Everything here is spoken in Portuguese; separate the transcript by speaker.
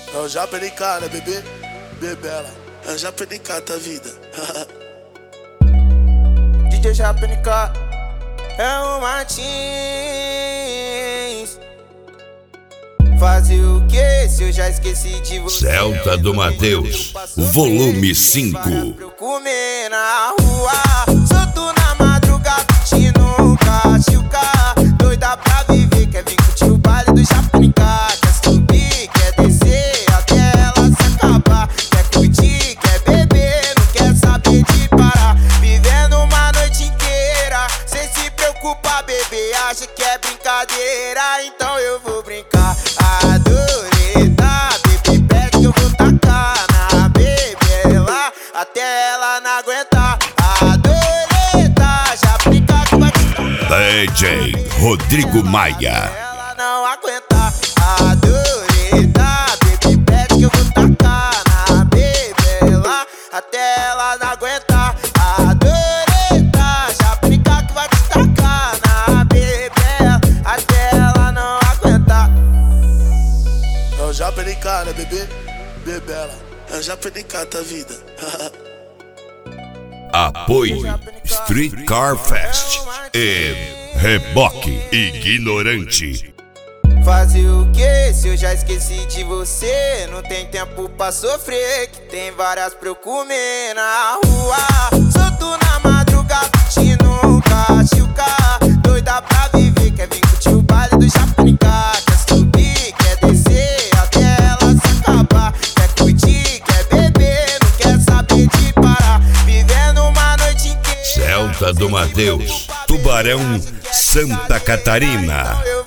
Speaker 1: Eu já perdi cara, bebê, bebela. Eu já perdi cara, vida.
Speaker 2: DJ Japenica é o Martins. Fazer o que se eu já esqueci de você?
Speaker 3: Celta do Mateus, volume 5.
Speaker 2: Pra eu comer na rua, solto na madrugada, curtindo um cachuca. Doida pra viver, quer vir curtir o baile do Japenica. Quer subir, quer descer, até ela se acabar. Quer curtir, quer beber, não quer saber de parar. Vivendo uma noite inteira, cê se preocupa, bebê, acha que é brincadeira, então eu vou brincar. Adorei, tá, bebê, pede que eu vou tacar na bebela, até ela não aguentar. Adorei, tá, já brincar que vai
Speaker 3: DJ Rodrigo Maia.
Speaker 2: ela não aguentar. Adorei, tá, bebê, pede que eu vou tacar na bebela, até ela não aguentar. Adorei, tá, já brincar que vai te tacar na bebela, até ela não aguentar.
Speaker 1: Eu já perdi cara, bebê, bebela. Eu já perdi cara, vida.
Speaker 3: Apoio Street Car Fest e Reboque Ignorante.
Speaker 2: Fazer o que se eu já esqueci de você? Não tem tempo pra sofrer, que tem várias pra eu comer na rua. Solto na madrugada, curtindo um cachuca. Doida pra viver, quer vir curtir o baile do Japenica. Quer subir, quer descer, até ela se acabar. Quer curtir, quer beber, não quer saber de parar. Vivendo uma noite inteira,
Speaker 3: Celta do Mateus, Tubarão, Santa Catarina.